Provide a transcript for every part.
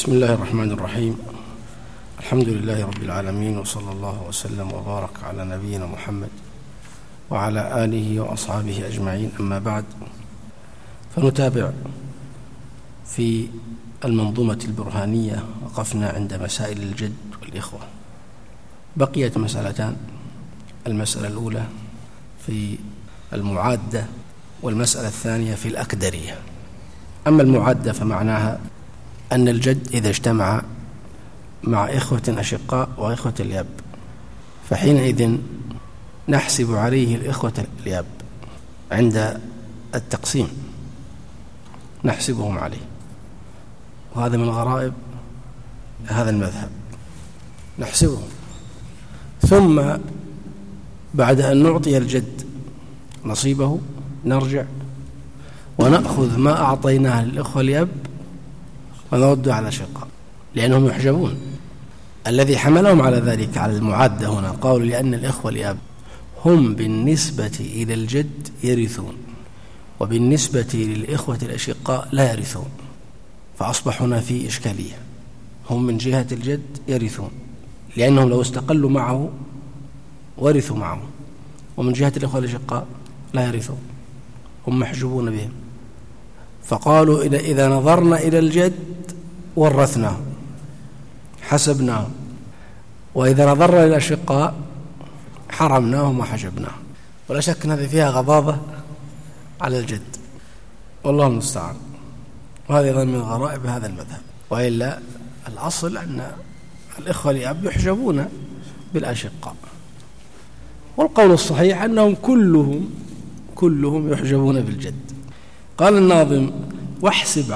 بسم الله الرحمن الرحيم. الحمد لله رب العالمين، وصلى الله وسلم وبارك على نبينا محمد وعلى آله وأصحابه أجمعين. أما بعد، فنتابع في المنظومة البرهانية. وقفنا عند مسائل الجد والإخوة. بقيت مسألتان: المسألة الأولى في المعادة، والمسألة الثانية في الأكدرية. أما المعادة فمعناها أن الجد إذا اجتمع مع إخوة أشقاء وإخوة الأب، فحينئذ نحسب عليه الإخوة الأب عند التقسيم، نحسبهم عليه. وهذا من غرائب هذا المذهب، نحسبهم، ثم بعد أن نعطي الجد نصيبه نرجع ونأخذ ما أعطيناه للإخوة الأب ونرد على الأشقاء، لأنهم يحجبون. الذي حملهم على ذلك، على المعادة هنا، قالوا لأن الإخوة الأب هم بالنسبة إلى الجد يرثون، وبالنسبة للإخوة الأشقاء لا يرثون، فأصبح هنا في إشكالية. هم من جهة الجد يرثون لأنهم لو استقلوا معه ورثوا معه، ومن جهة الإخوة الأشقاء لا يرثون، هم محجوبون بهم. فقالوا إذا نظرنا إلى الجد ورثناه حسبناه، وإذا نظرنا إلى الأشقاء حرمناهم وحجبناه. ولا شك أن هذه فيها غضاضة على الجد، والله المستعان. وهذا أيضا من غرائب هذا المذهب. وإلا الأصل أن الإخوة الأب يحجبون بالأشقاء، والقول الصحيح أنهم كلهم يحجبون بالجد. قال الناظم: واحسب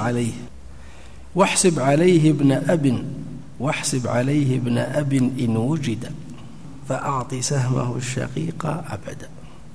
عليه ابن أب إن وجد، فأعط سهمه الشقيق أبدا.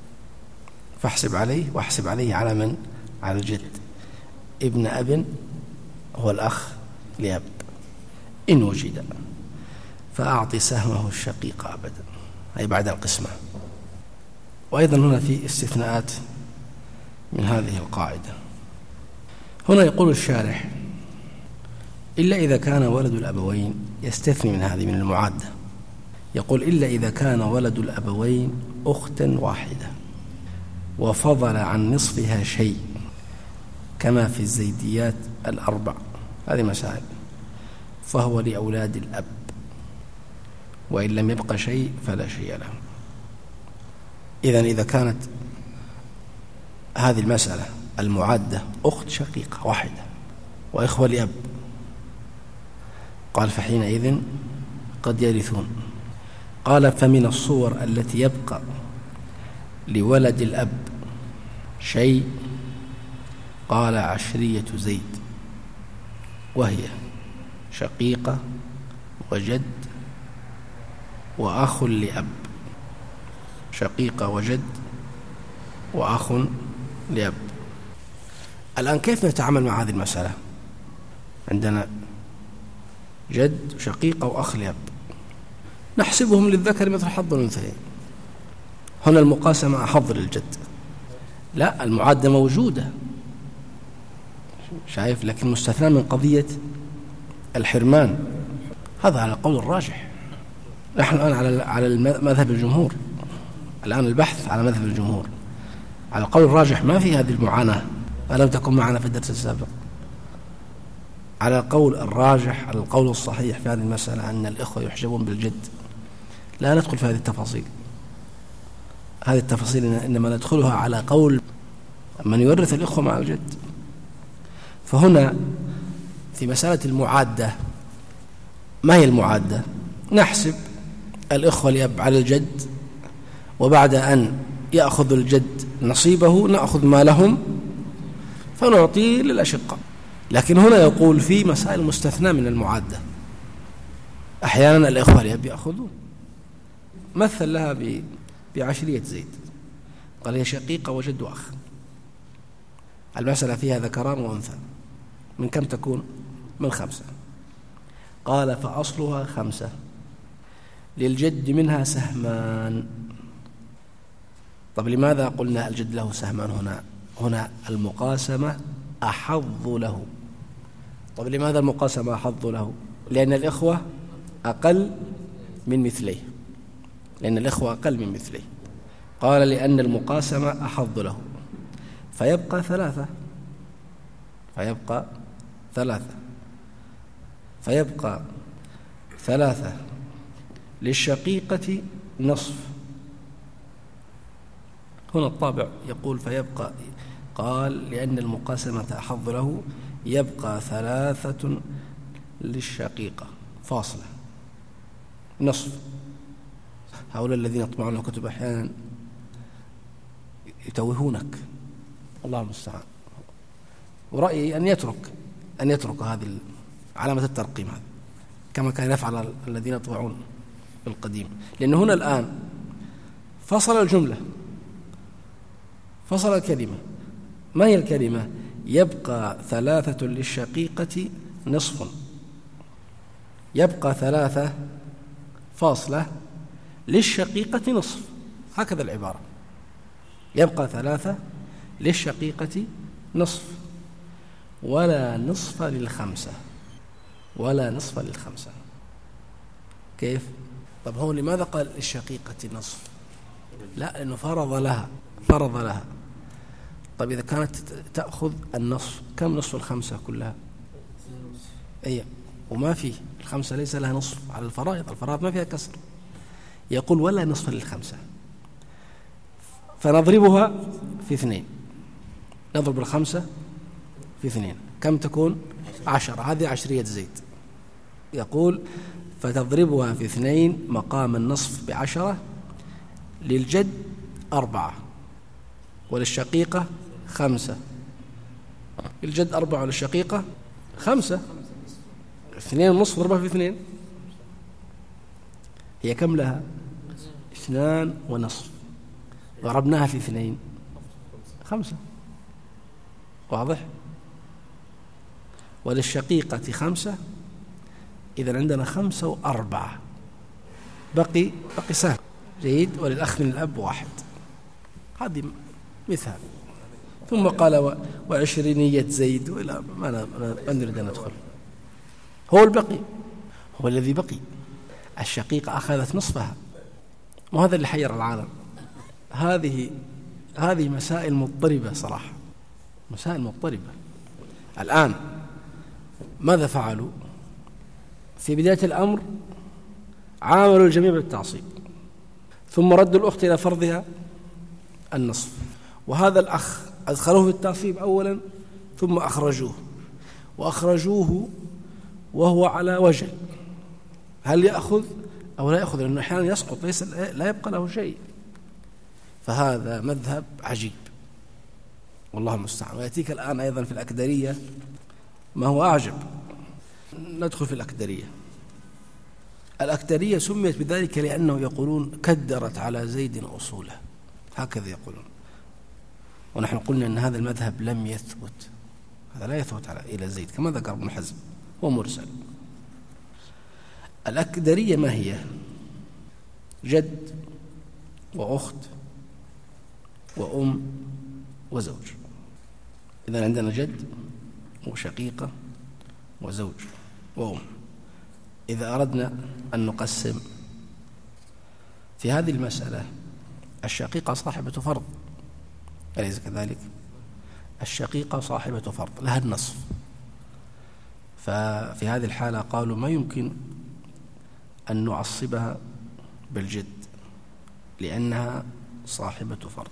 واحسب عليه على من؟ على الجد. ابن أب هو الأخ لأب، إن وجد فأعط سهمه الشقيق أبدا، أي بعد القسمة. وأيضا هنا في استثناءات من هذه القاعدة. هنا يقول الشارح: إلا إذا كان ولد الأبوين، يستثني من هذه من المعادة، يقول: إلا إذا كان ولد الأبوين أختا واحدة وفضل عن نصفها شيء، كما في الزيديات الأربع، هذه مسائل، فهو لأولاد الأب، وإن لم يبق شيء فلا شيء له. إذا كانت هذه المسألة المعادة أخت شقيقة واحدة وإخوة لأب، قال فحينئذ قد يرثون. قال: فمن الصور التي يبقى لولد الأب شيء، قال: عشرية زيد، وهي شقيقة وجد وأخ لأب. شقيقة وجد وأخ لأب. الآن كيف نتعامل مع هذه المسألة؟ عندنا جد وشقيقة وأخ لأب، نحسبهم للذكر مثل حظ الأنثيين. هنا المقاسمة أحظ للجد، لا، المعادة موجودة، شايف، لكن مستثنى من قضية الحرمان. هذا على القول الراجح. نحن الآن على مذهب الجمهور، الآن البحث على مذهب الجمهور. على القول الراجح ما في هذه المعاناة، ألم تكن معنا في الدرس السابق. على القول الراجح، على القول الصحيح في هذه المسألة، أن الإخوة يحجبون بالجد. لا ندخل في هذه التفاصيل. هذه التفاصيل إنما ندخلها على قول من يورث الإخوة مع الجد. فهنا في مسألة المعادة، ما هي المعادة؟ نحسب الإخوة الأب على الجد، وبعد أن يأخذ الجد نصيبه نأخذ ما لهم فنعطيه للأشقاء. لكن هنا يقول في مسائل مستثنى من المعادة، أحيانا الإخوة الأب يأخذون. مثل لها بعشرية زيد، قال: هي شقيقة وجد وأخ. المسألة فيها ذكران وأنثى، من كم تكون؟ من 5. قال: فأصلها 5، للجد منها سهمان. طب لماذا قلنا الجد له سهمان هنا المقاسمة أحظ له، طب لماذا المقاسمة أحظ له؟ لأن الإخوة أقل من مثليه، لأن الإخوة أقل من مثليه. قال لأن المقاسمة أحظ له، فيبقى ثلاثة للشقيقة نصف. هنا الطابع يقول فيبقى، قال لأن المقاسمة أحظ له يبقى 3 للشقيقة فاصلة نصف. هؤلاء الذين يطبعون الكتب أحيانا يتوهونك، الله المستعان. ورأيي أن يترك هذه علامة الترقيم هذه كما كان يفعل الذين يطبعون في القديم، لأن هنا الآن فصل الجملة، فصل الكلمة. ما هي الكلمة؟ يبقى 3 للشقيقة نصف، يبقى 3 فاصلة للشقيقة نصف، هكذا العبارة، يبقى 3 للشقيقة نصف ولا نصف للخمسة، ولا نصف للخمسة. كيف؟ طب هو لماذا قال للشقيقة نصف؟ لا، لأنه فرض لها. طب إذا كانت تأخذ النصف، كم نصف الخمسة كلها؟ أي، وما فيه الخمسة ليس لها نصف على الفرائض ما فيها كسر. يقول ولا نصف للخمسة، فنضربها في 2، نضرب الخمسة في 2 كم تكون؟ 10. هذه 10 زيد. يقول فتضربها في 2 مقام النصف ب10، للجد 4 وللشقيقة 5. الجد 4 وللشقيقة 5، 2 ونصف ضربها في 2 هي كم لها؟ 2 ونصف، ضربناها في 2 5. واضح؟ وللشقيقة 5، إذن عندنا 5 و4، بقي سهم. جيد. وللأخ من الأب 1. هذه مثال. ثم قال و20 زيد، وإلى ما نريد أن ندخل. هو البقي، هو الذي بقي. الشقيقة أخذت نصفها، وهذا اللي حير العالم. هذه مسائل مضطربة صراحة، مسائل مضطربة. الآن ماذا فعلوا؟ في بداية الأمر عاملوا الجميع بالتعصيب، ثم ردوا الأخت إلى فرضها النصف، وهذا الأخ أدخلوه في التعصيب أولا ثم وأخرجوه وهو على وجه، هل يأخذ أو لا يأخذ؟ لأنه أحيانا يسقط، لا يبقى له شيء. فهذا مذهب عجيب والله المستعان. ويأتيك الآن أيضا في الأكدرية ما هو أعجب. ندخل في الأكدرية. الأكدرية سميت بذلك لأنه يقولون كدرت على زيد أصوله، هكذا يقولون. ونحن قلنا أن هذا المذهب لم يثبت، هذا لا يثبت إلى زيد كما ذكر ابن حزم، هو مرسل. الأكدرية ما هي؟ جد وأخت وأم وزوج. إذا عندنا جد وشقيقة وزوج وأم. إذا أردنا أن نقسم في هذه المسألة، الشقيقة صاحبة فرض، أليس كذلك؟ الشقيقة صاحبة فرض لها النصف. ففي هذه الحالة قالوا ما يمكن أن نعصبها بالجد لأنها صاحبة فرض.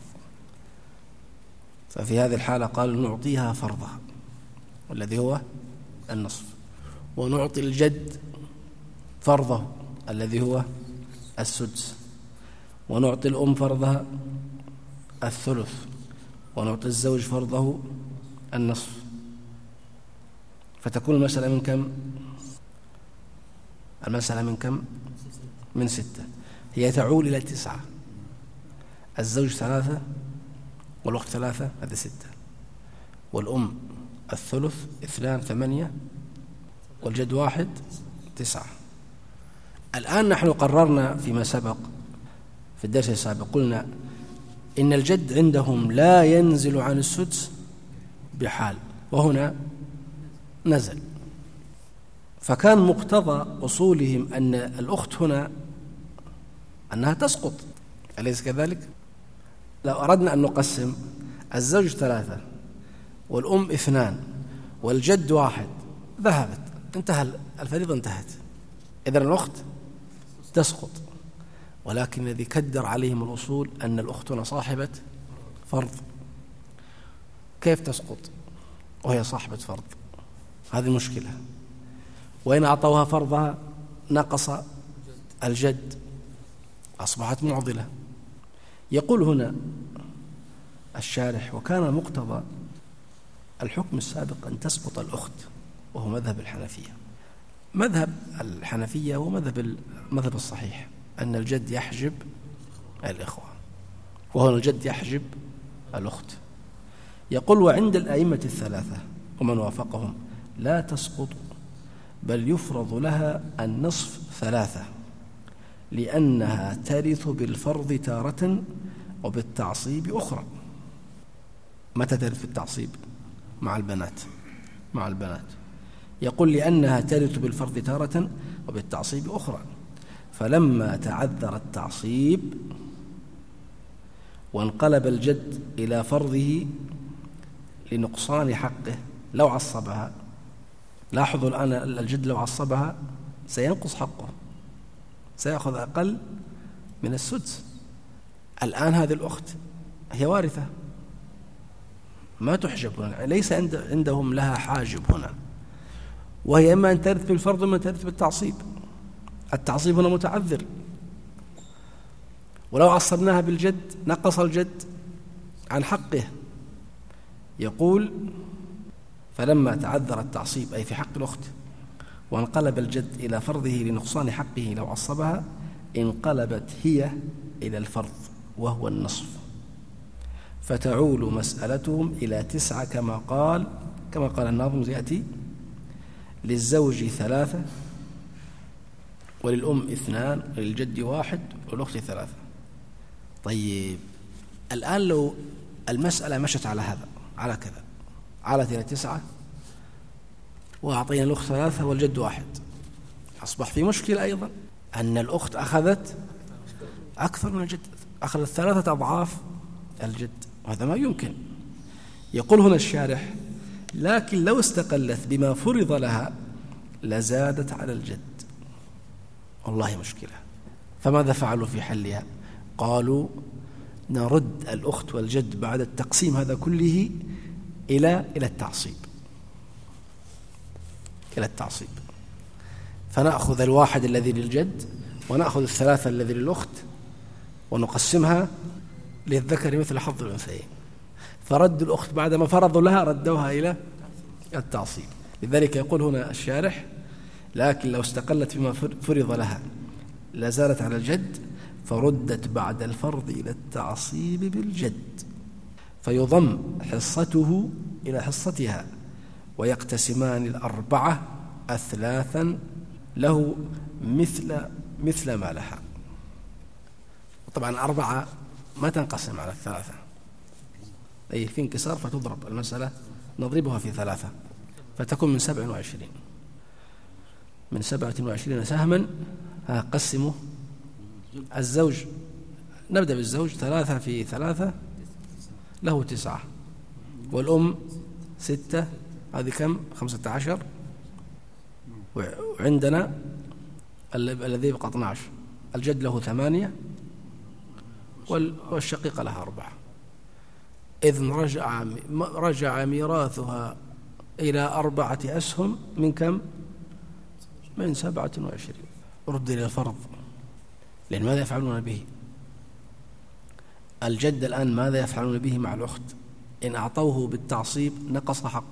ففي هذه الحالة قالوا نعطيها فرضها والذي هو النصف، ونعطي الجد فرضه الذي هو السدس، ونعطي الأم فرضها الثلث، ونعطي الزوج فرضه النصف. فتكون المسألة من كم؟ المسألة من كم؟ من 6. هي تعول إلى 9. الزوج 3 والأخت 3، هذا 6. والأم الثلث 2 8 والجد 1 9. الآن نحن قررنا فيما سبق في الدرس السابق، قلنا إن الجد عندهم لا ينزل عن السدس بحال، وهنا نزل. فكان مقتضى أصولهم أن الأخت هنا أنها تسقط، أليس كذلك؟ لو أردنا أن نقسم الزوج 3 والأم 2 والجد 1 ذهبت، انتهى الفريضة، انتهت، إذن الأخت تسقط. ولكن الذي كدر عليهم الأصول أن الأخت هنا صاحبة فرض. كيف تسقط وهي صاحبة فرض؟ هذه مشكلة. وإن أعطوها فرضها نقص الجد، أصبحت معضلة. يقول هنا الشارح: وكان مقتضى الحكم السابق أن تسقط الأخت، وهو مذهب الحنفية. مذهب الحنفية هو مذهب الصحيح، أن الجد يحجب الإخوة، وهو الجد يحجب الأخت. يقول: وعند الأئمة 3 ومن وافقهم لا تسقط، بل يفرض لها النصف 3، لأنها ترث بالفرض تارة وبالتعصيب أخرى. متى ترث بالتعصيب؟ مع البنات. يقول: لأنها ترث بالفرض تارة وبالتعصيب أخرى، فلما تعذر التعصيب وانقلب الجد إلى فرضه لنقصان حقه لو عصبها. لاحظوا الآن الجد لو عصبها سينقص حقه، سيأخذ أقل من السدس. الآن هذه الأخت هي وارثة، ما تحجب هنا، ليس عندهم لها حاجب هنا، وهي إما أن ترث بالفرض وإما أن ترث بالتعصيب. التعصيب هنا متعذر، ولو عصبناها بالجد نقص الجد عن حقه. يقول: فلما تعذر التعصيب أي في حق الأخت وانقلب الجد إلى فرضه لنقصان حقه لو عصبها، انقلبت هي إلى الفرض وهو النصف، فتعول مسألتهم إلى 9 كما قال الناظم يأتي: للزوج 3 وللأم 2 وللجد 1 والأخت 3. طيب الآن لو المسألة مشت على كذا علت إلى 9 وأعطينا الأخت 3 والجد 1، أصبح في مشكلة أيضا، أن الأخت أخذت أكثر من الجد، أخذت 3 أضعاف الجد، وهذا ما يمكن. يقول هنا الشارح: لكن لو استقلت بما فرض لها لزادت على الجد. والله مشكلة. فماذا فعلوا في حلها؟ قالوا: نرد الأخت والجد بعد التقسيم هذا كله إلى التعصيب، فنأخذ 1 الذي للجد ونأخذ 3 الذي للأخت ونقسمها للذكر مثل حظ الأنثيين. فرد الأخت بعدما فرضوا لها ردوها إلى التعصيب. لذلك يقول هنا الشارح: لكن لو استقلت بما فرض لها لزالت على الجد، فردت بعد الفرض إلى التعصيب بالجد، فيضم حصته إلى حصتها، ويقتسمان 4 أثلاثا له مثل ما لها. طبعا 4 ما تنقسم على 3، أي في انكسار فتضرب المسألة، نضربها في 3 فتكون من 27 سهما. قسموا الزوج، نبدأ بالزوج، 3 في 3 له 9، والأم 6، هذه كم؟ 15، وعندنا الذي يبقى 12. الجد له 8 والشقيقة لها 4. إذن رجع ميراثها إلى 4 أسهم من كم؟ من 27. رد إلى الفرض، لأن ماذا يفعلون به؟ الجد الآن ماذا يفعلون به مع الأخت؟ إن أعطوه بالتعصيب نقص حقه،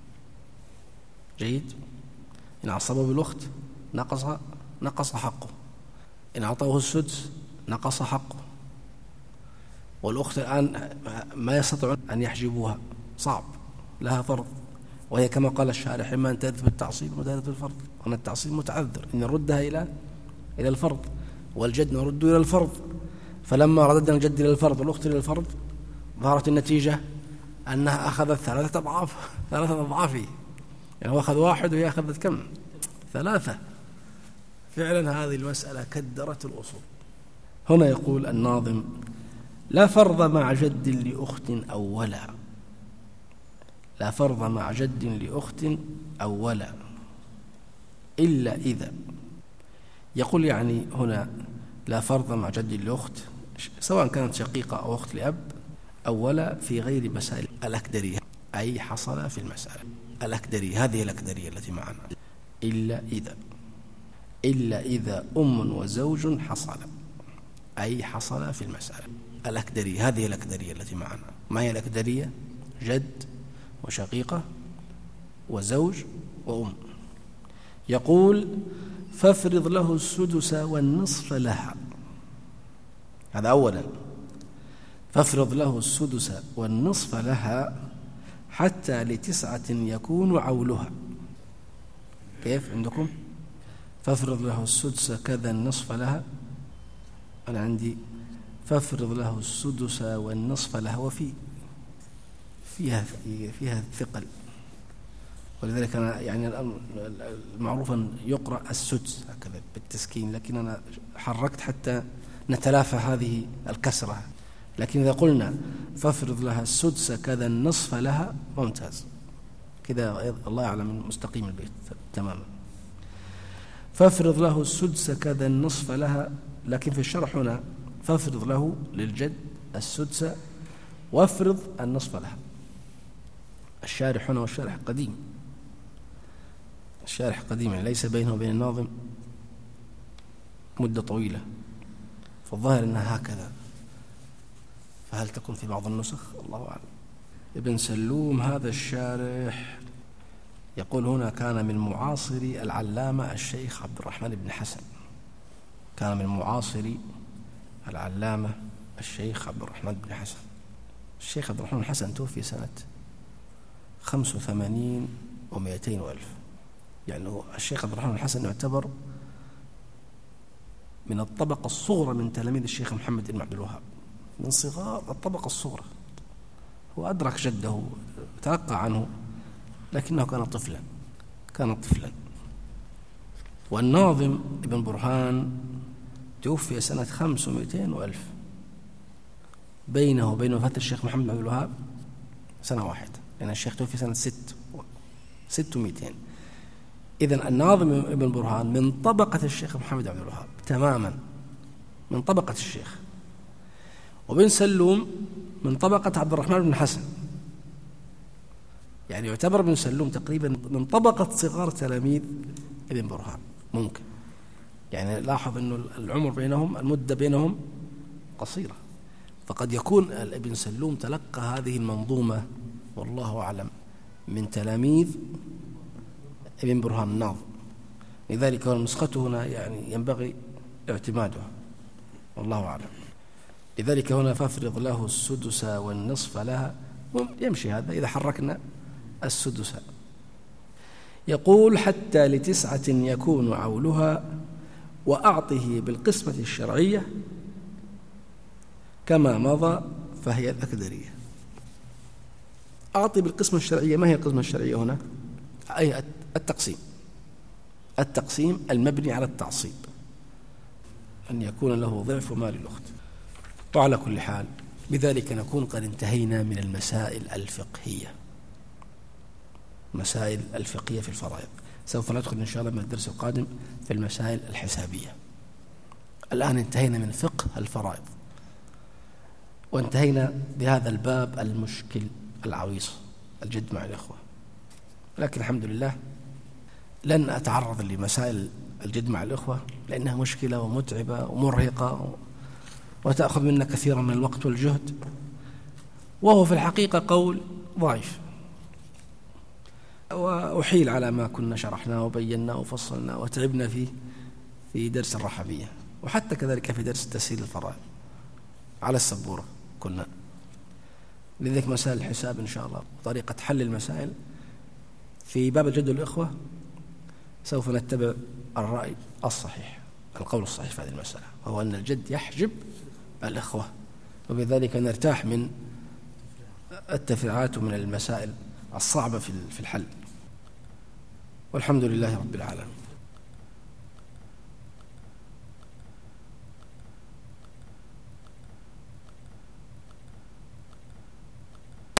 جيد؟ إن عصبوا بالأخت نقص حقه، إن أعطوه السدس نقص حقه. والأخت الآن ما يستطيعون أن يحجبوها، صعب، لها فرض، وهي كما قال الشارح: إما أن ترث بالتعصيب وما ترث بالفرض، وأن التعصيب متعذر، إن نردها إلى الفرض، والجد نرد إلى الفرض. فلما رددنا الجد إلى الفرض والأخت إلى الفرض ظهرت النتيجة أنها أخذت 3 أضعافه، يعني هو أخذ 1 وهي أخذت كم؟ 3. فعلا هذه المسألة كدرت الأصول. هنا يقول الناظم: لا فرض مع جد لأخت أولا، لا فرض مع جد لأخت أولا إلا إذا. يقول يعني هنا لا فرض مع جد لأخت سواء كانت شقيقة أو أخت لأب أولا في غير مسائل الأكدرية، أي حصل في المسألة الأكدرية، هذه الأكدرية التي معنا، إلا إذا أم وزوج حصل، أي حصل في المسألة الأكدرية، هذه الأكدرية التي معنا. ما هي الأكدرية؟ جد وشقيقة وزوج وأم. يقول: فافرض له السدس والنصف لها. هذا أولا، فافرض له السدس والنصف لها حتى ل9 يكون عولها. كيف عندكم؟ فافرض له السدس كذا النصف لها، أنا عندي فافرض له السدس والنصف لها، فيها ثقل، ولذلك أنا يعني معروفا يقرأ السدس هكذا بالتسكين، لكن أنا حركت حتى نتلافى هذه الكسرة. لكن إذا قلنا فافرض لها السدس كذا النصف لها، ممتاز كذا، الله أعلم من مستقيم البيت تماما. فافرض له السدس كذا النصف لها، لكن في الشرح هنا فافرض له للجد السدس وافرض النصف لها. الشارح هنا والشارح قديم، الشارح قديم ليس بينه وبين الناظم مدة طويلة، فالظاهر أنها هكذا، فهل تكون في بعض النسخ؟ الله أعلم. ابن سلوم هذا الشارح يقول هنا كان من معاصري العلامة الشيخ عبد الرحمن بن حسن، كان من معاصري العلامة الشيخ عبد الرحمن بن حسن. الشيخ عبد الرحمن بن حسن توفي سنة 85 و200 ألف، يعني الشيخ عبد الرحمن بن حسن يعتبر من الطبقة الصغرى من تلاميذ الشيخ محمد بن عبد الوهاب، من صغار الطبقة الصغرى. هو أدرك جده، تلقى عنه، لكنه كان طفلا. والناظم ابن برهان توفي سنة 500 ألف، بينه وبين وفاة الشيخ محمد بن عبد الوهاب سنة واحدة، لأن الشيخ توفي سنة 600. إذن الناظم ابن برهان من طبقة الشيخ محمد بن عبد الوهاب تماما، من طبقة الشيخ. وبن سلوم من طبقة عبد الرحمن بن حسن، يعني يعتبر ابن سلوم تقريبا من طبقة صغار تلاميذ ابن برهان ممكن. يعني لاحظ أنه العمر بينهم، المدة بينهم قصيرة، فقد يكون ابن سلوم تلقى هذه المنظومة والله أعلم من تلاميذ ابن برهان الناظم، لذلك نسخته هنا يعني ينبغي اعتمادها والله أعلم. لذلك هنا فافرض له السدس والنصف لها، يمشي هذا إذا حركنا السدس. يقول حتى ل9 يكون عولها وأعطه بالقسمة الشرعية كما مضى فهي الأكدرية. أعطي بالقسمة الشرعية. ما هي القسمة الشرعية هنا؟ أي التقسيم المبني على التعصيب، أن يكون له ضعف مال الأخت. وعلى كل حال بذلك نكون قد انتهينا من المسائل الفقهية، مسائل الفقهية في الفرائض. سوف ندخل إن شاء الله من الدرس القادم في المسائل الحسابية. الآن انتهينا من فقه الفرائض، وانتهينا بهذا الباب المشكل العويص، الجد مع الإخوة. لكن الحمد لله لن أتعرض لمسائل الجد مع الإخوة لأنها مشكلة ومتعبة ومرهقة وتأخذ منا كثيرا من الوقت والجهد، وهو في الحقيقة قول ضعيف، وأحيل على ما كنا شرحناه وبيناه وفصلناه وتعبنا فيه في درس الرحبية، وحتى كذلك في درس تسهيل الفرائض على السبورة كنا. لذلك مسائل الحساب إن شاء الله، طريقة حل المسائل في باب الجد والإخوة سوف نتبع الرأي الصحيح، القول الصحيح في هذه المسألة، وهو أن الجد يحجب الإخوة، وبذلك نرتاح من التفريعات ومن المسائل الصعبة في الحل. والحمد لله رب العالمين.